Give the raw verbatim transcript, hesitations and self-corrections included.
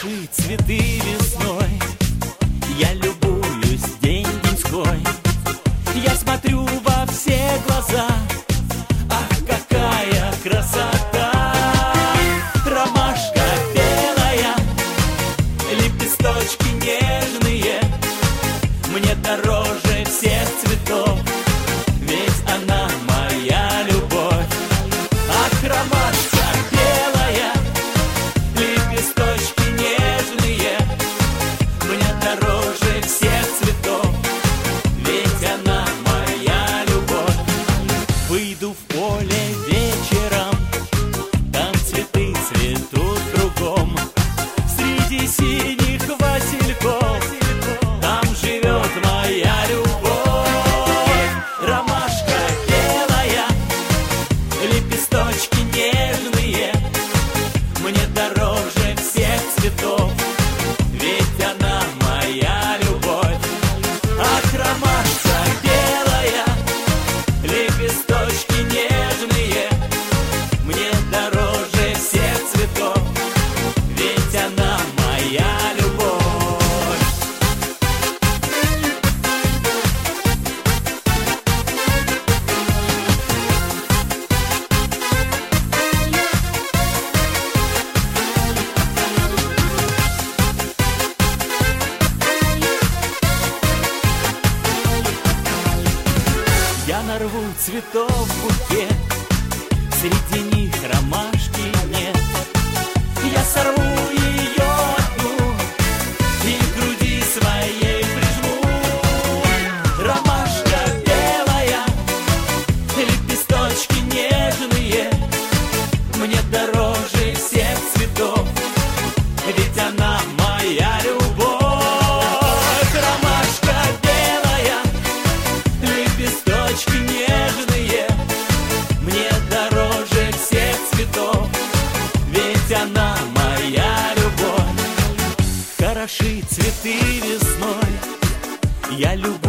Хороши цветы весной, я любуюсь день-деньской. Я смотрю во все глаза, ах, какая красота! Ромашка белая, лепесточки нежные, мне дороже всех цветов, ведь она моя любовь. Ах, ромашка белая, лепесточки нежные, мне дороже всех цветов, ведь она моя любовь. Выйду в поле вечером, там цветы цветут кругом, среди синих васильков там живет моя любовь. Ромашка белая, лепесточки нежные, мне дороже всех цветов, ведь она моя любовь. Ах, ромашка белая, лепесточки нежные, мне дороже всех цветов, ведь она моя любовь. Я нарву цветов букет, среди них ромашки нет. Я сорву ее одну и к груди своей прижму. Ромашка белая, лепесточки нежные, мне дороже всех цветов, ведь она моя любовь. Ромашка белая, лепесточки нежные, мне дороже всех цветов, ведь она моя любовь. Хороши цветы весной, я люблю